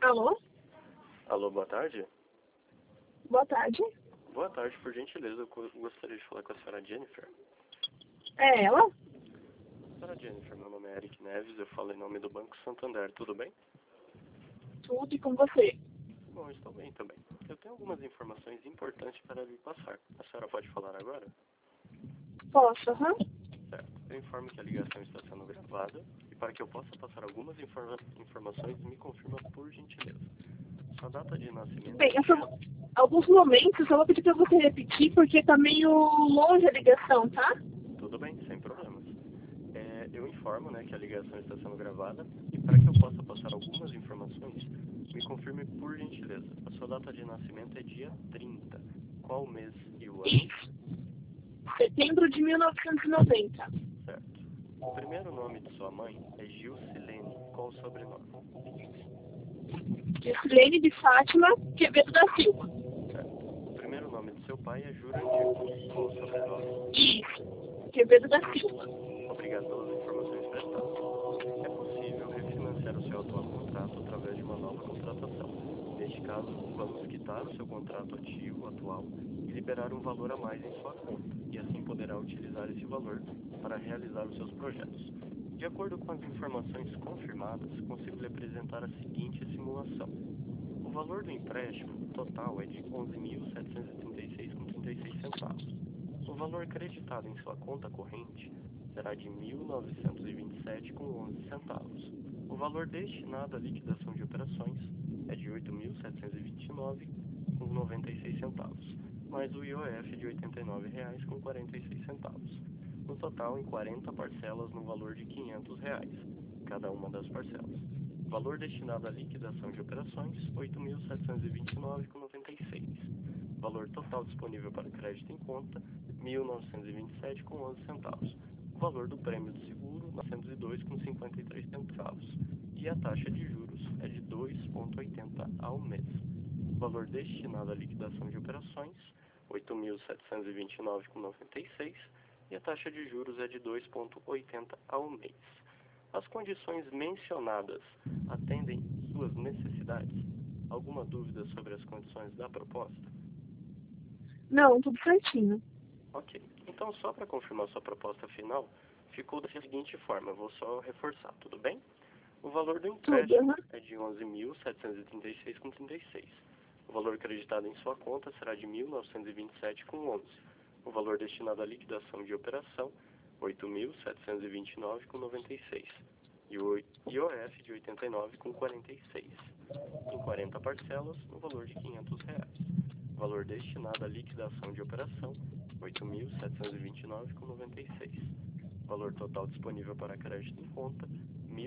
Alô? Alô, boa tarde? Boa tarde. Boa tarde, por gentileza, eu gostaria de falar com a senhora Jennifer. É ela? Senhora Jennifer, meu nome é Eric Neves, eu falo em nome do Banco Santander, tudo bem? Tudo e com você. Bom, estou bem também. Eu tenho algumas informações importantes para lhe passar. A senhora pode falar agora? Posso, aham? Certo. Eu informo que a ligação está sendo gravada e para que eu possa passar algumas informações, me confirma por gentileza. Sua data de nascimento Bem, é dia... alguns momentos eu vou pedir para você repetir porque tá meio longe a ligação, tá? Tudo bem, sem problemas. Eu informo, que a ligação está sendo gravada e para que eu possa passar algumas informações, me confirme por gentileza. A sua data de nascimento é dia 30. Qual o mês e o ano? Isso. Setembro de 1990. Certo. O primeiro nome de sua mãe é Gilcilene. Qual o sobrenome? Gilcilene de Fátima Quevedo da Silva. Certo. O primeiro nome de seu pai é Jurandir. Qual o sobrenome? Isso. Quevedo da Silva. Obrigado pelas informações prestadas. É possível refinanciar o seu atual contrato através de uma nova contratação. Neste caso, vamos quitar o seu contrato ativo atual e liberar um valor a mais em sua conta, e assim poderá utilizar esse valor para realizar os seus projetos. De acordo com as informações confirmadas, consigo lhe apresentar a seguinte simulação. O valor do empréstimo total é de R$ 11.736,36. O valor creditado em sua conta corrente será de R$ 1.927,11. O valor destinado à liquidação de operações é de R$ 8.729,96, mais o IOF de R$ 89,46. No total, em 40 parcelas no valor de R$ 500, cada uma das parcelas. Valor destinado à liquidação de operações, R$ 8.729,96. Valor total disponível para crédito em conta, R$ 1.927,11. O valor do prêmio de seguro, R$ 902,53. E a taxa de juros é de 2,80 ao mês. Valor destinado à liquidação de operações, R$ 8.729,96. E a taxa de juros é de 2,80 ao mês. As condições mencionadas atendem suas necessidades? Alguma dúvida sobre as condições da proposta? Não, tudo certinho. Ok. Então, só para confirmar sua proposta final, ficou da seguinte forma. Eu vou só reforçar, tudo bem? O valor do empréstimo é de R$ 11.736,36. O valor acreditado em sua conta será de R$ 1.927,11. O valor destinado à liquidação de operação, R$ 8.729,96. E o IOF de R$ 89,46. Em 40 parcelas, no valor de R$ 500. Valor destinado à liquidação de operação, R$ 8.729,96. Valor total disponível para crédito em conta, R$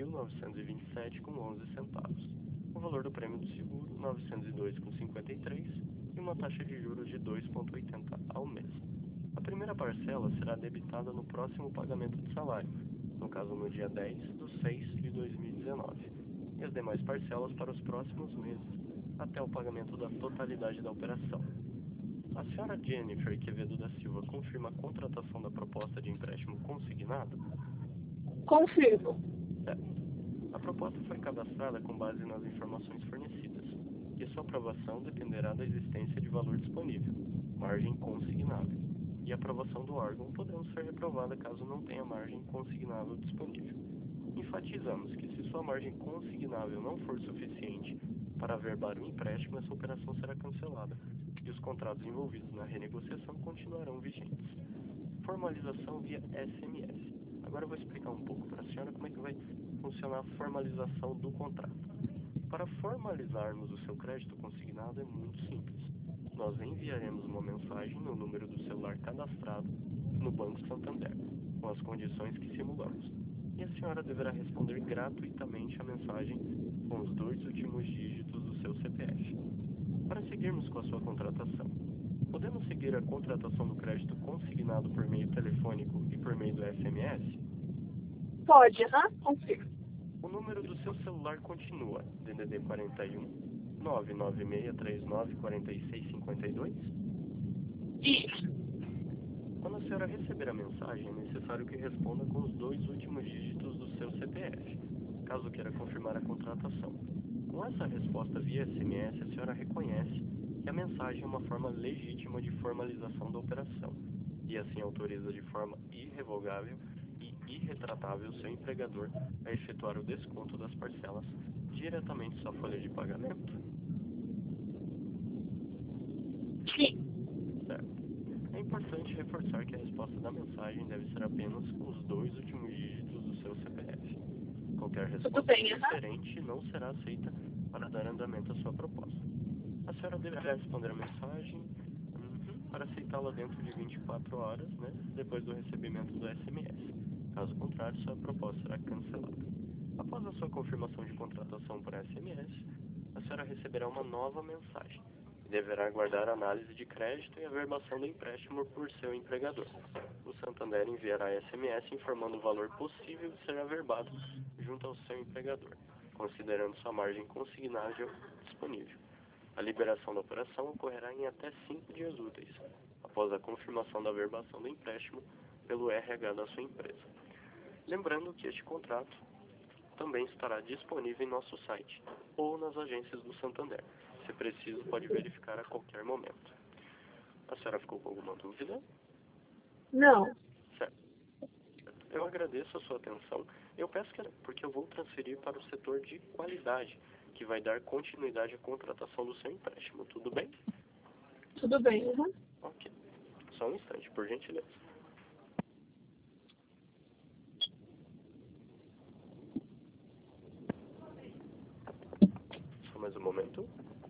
1.927,11. O valor do prêmio do seguro, R$ 902,53. E uma taxa de juros de 2,80 ao mês. A primeira parcela será debitada no próximo pagamento de salário, no caso no dia 10/6/2019. E as demais parcelas para os próximos meses, até o pagamento da totalidade da operação. A senhora Jennifer Quevedo da Silva confirma a contratação da proposta de empréstimo consignado? Confirmo. Certo. A proposta foi cadastrada com base nas informações fornecidas, e sua aprovação dependerá da existência de valor disponível, margem consignável, e a aprovação do órgão podendo ser reprovada caso não tenha margem consignável disponível. Enfatizamos que se sua margem consignável não for suficiente para averbar o empréstimo, essa operação será cancelada e os contratos envolvidos na renegociação continuarão vigentes. Formalização via SMS. Agora eu vou explicar um pouco para a senhora como é que vai funcionar a formalização do contrato. Para formalizarmos o seu crédito consignado é muito simples. Nós enviaremos uma mensagem no número do celular cadastrado no Banco Santander, com as condições que simulamos. E a senhora deverá responder gratuitamente a mensagem com os 2 últimos dígitos do seu CPF. Para seguirmos com a sua contratação, podemos seguir a contratação do crédito consignado por meio telefônico e por meio do SMS? Pode, confirmo. O número do seu celular continua DDD 41 99639 4652? Isso. Quando a senhora receber a mensagem, é necessário que responda com os 2 últimos dígitos do seu CPF, caso queira confirmar a contratação. Com essa resposta via SMS, a senhora reconhece que a mensagem é uma forma legítima de formalização da operação e assim autoriza de forma irrevogável e irretratável seu empregador a efetuar o desconto das parcelas diretamente em sua folha de pagamento. Sim. Certo. É importante reforçar que a resposta da mensagem deve ser apenas os 2 últimos dígitos do seu CPF. Qualquer resposta diferente não será aceita para dar andamento à sua proposta. A senhora deverá responder a mensagem para aceitá-la dentro de 24 horas, depois do recebimento do SMS. Caso contrário, sua proposta será cancelada. Após a sua confirmação de contratação por SMS, a senhora receberá uma nova mensagem e deverá aguardar a análise de crédito e a averbação do empréstimo por seu empregador. O Santander enviará SMS informando o valor possível de ser averbado junto ao seu empregador, considerando sua margem consignável disponível. A liberação da operação ocorrerá em até 5 dias úteis, após a confirmação da averbação do empréstimo pelo RH da sua empresa. Lembrando que este contrato também estará disponível em nosso site ou nas agências do Santander. Se preciso, pode verificar a qualquer momento. A senhora ficou com alguma dúvida? Não. Certo. Eu agradeço a sua atenção. Eu peço que, porque eu vou transferir para o setor de qualidade, que vai dar continuidade à contratação do seu empréstimo. Tudo bem? Tudo bem, Ok. Só um instante, por gentileza. Só mais um momento.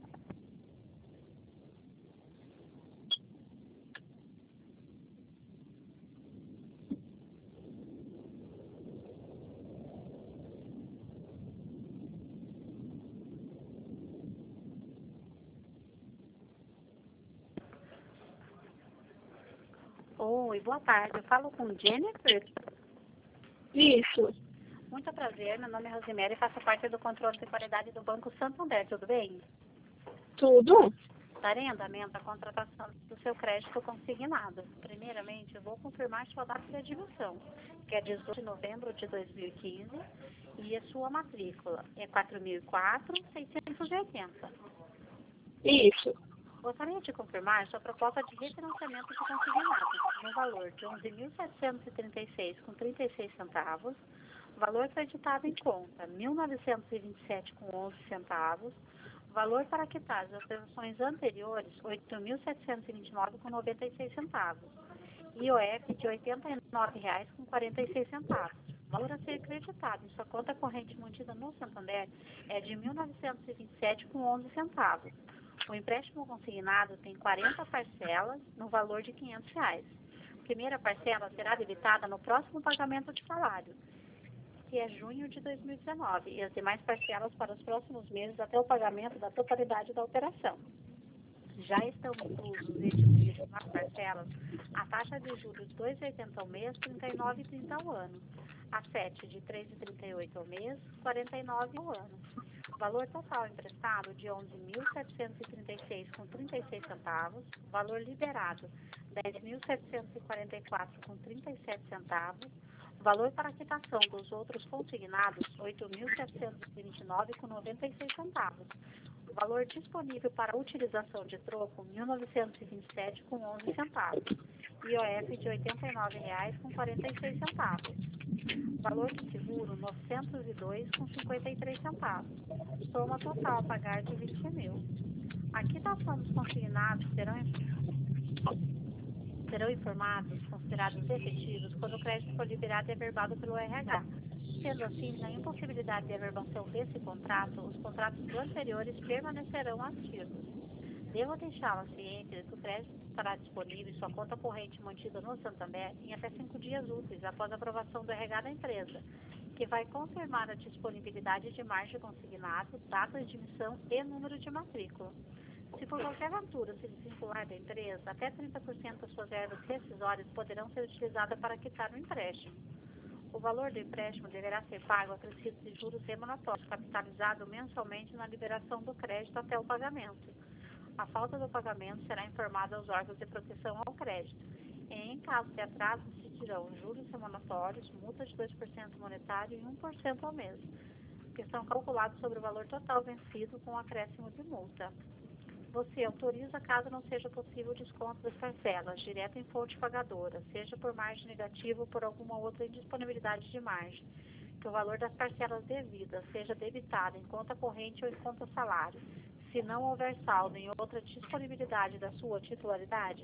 Oi, boa tarde. Eu falo com Jennifer. Isso. Muito prazer, meu nome é Rosemary e faço parte do controle de qualidade do Banco Santander, tudo bem? Tudo? Darei andamento à contratação do seu crédito consignado. Primeiramente, eu vou confirmar sua data de admissão, que é 18 de novembro de 2015, e a sua matrícula é 4004-680. Isso. Gostaria de confirmar sua proposta de refinanciamento de consignado, no valor de R$ 11.736,36, valor creditado em conta R$ 1.927,11, valor para quitar as operações anteriores R$ 8.729,96, IOF de R$ 89,46. Valor a ser creditado em sua conta corrente mantida no Santander é de R$ 1.927,11. O empréstimo consignado tem 40 parcelas no valor de R$ 500. A primeira parcela será debitada no próximo pagamento de salário, que é junho de 2019, e as demais parcelas para os próximos meses até o pagamento da totalidade da operação. Já estão inclusos e divididos nas parcelas a taxa de juros de 2,80 ao mês, 39,30 ao ano, a 7 de 3,38 ao mês, 49 ao ano. Valor total emprestado de R$ 11.736,36, valor liberado R$ 10.744,37, valor para quitação dos outros consignados R$ 8.729,96, valor disponível para utilização de troco R$ 1.927,11, IOF de R$ 89,46, valor de seguro R$ 902,53, soma total a pagar de R$ 20.000. A quitação dos consignados serão informados, considerados efetivos, quando o crédito for liberado e averbado pelo RH. Sendo assim, na impossibilidade de averbação desse contrato, os contratos anteriores permanecerão ativos. Devo deixá-la ciente de que o crédito estará disponível em sua conta corrente mantida no Santander em até 5 dias úteis após a aprovação do RH da empresa, que vai confirmar a disponibilidade de margem consignado, data de emissão e número de matrícula. Se por qualquer aventura se desvincular da empresa, até 30% das suas verbas rescisórias poderão ser utilizadas para quitar o empréstimo. O valor do empréstimo deverá ser pago acrescido de juros remuneratórios, capitalizado mensalmente na liberação do crédito até o pagamento. A falta do pagamento será informada aos órgãos de proteção ao crédito. Em caso de atraso, se dirão juros remuneratórios, multa de 2% monetário e 1% ao mês. que são calculados sobre o valor total vencido com acréscimo de multa. Você autoriza caso não seja possível o desconto das parcelas, direto em fonte pagadora, seja por margem negativa ou por alguma outra indisponibilidade de margem, que o valor das parcelas devidas seja debitado em conta corrente ou em conta salário, se não houver saldo em outra disponibilidade da sua titularidade?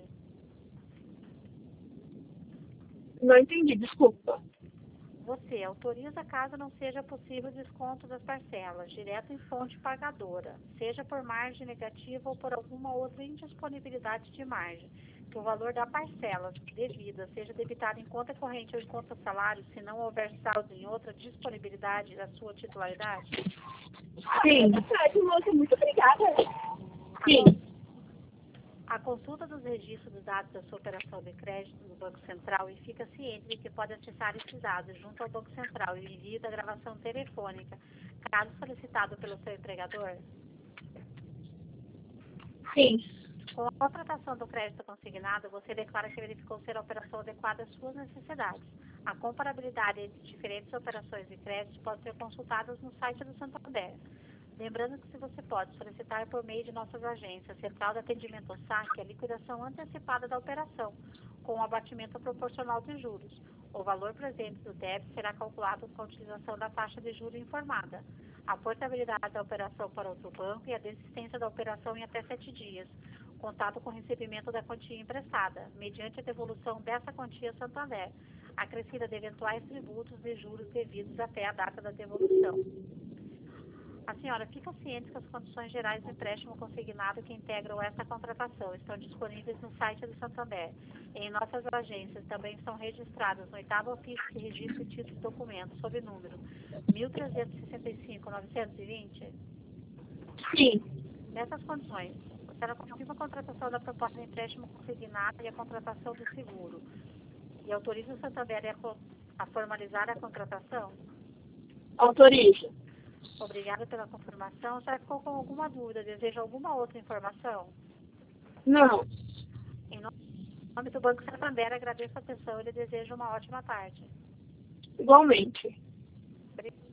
Não entendi, desculpa. Você autoriza caso não seja possível o desconto das parcelas, direto em fonte pagadora, seja por margem negativa ou por alguma outra indisponibilidade de margem, que o valor da parcela devida seja debitado em conta corrente ou em conta salário, se não houver saldo em outra disponibilidade da sua titularidade? Sim. Moça, muito obrigada. Sim. A consulta dos registros dos dados da sua operação de crédito no Banco Central e fica ciente de que pode acessar esses dados junto ao Banco Central e envio da gravação telefônica, caso solicitado pelo seu empregador? Sim. Com a contratação do crédito consignado, você declara que verificou ser a operação adequada às suas necessidades. A comparabilidade entre diferentes operações de crédito pode ser consultada no site do Santander. Lembrando que você pode solicitar por meio de nossas agências, Central de Atendimento ao Saque, a liquidação antecipada da operação, com o abatimento proporcional de juros. O valor presente do débito será calculado com a utilização da taxa de juros informada, a portabilidade da operação para outro banco e a desistência da operação em até 7 dias, contado com o recebimento da quantia emprestada, mediante a devolução dessa quantia a Santander, acrescida de eventuais tributos e juros devidos até a data da devolução. A senhora fica ciente que as condições gerais do empréstimo consignado que integram esta contratação estão disponíveis no site do Santander. Em nossas agências também estão registradas no 8º ofício de registro de títulos e documentos, sob número 1365-920. Sim. Nessas condições, a senhora confirma a contratação da proposta de empréstimo consignado e a contratação do seguro e autoriza o Santander a formalizar a contratação? Autorizo. Obrigada pela confirmação. A senhora ficou com alguma dúvida? Deseja alguma outra informação? Não. Em nome do Banco Santander, agradeço a atenção e lhe desejo uma ótima tarde. Igualmente. Obrigada.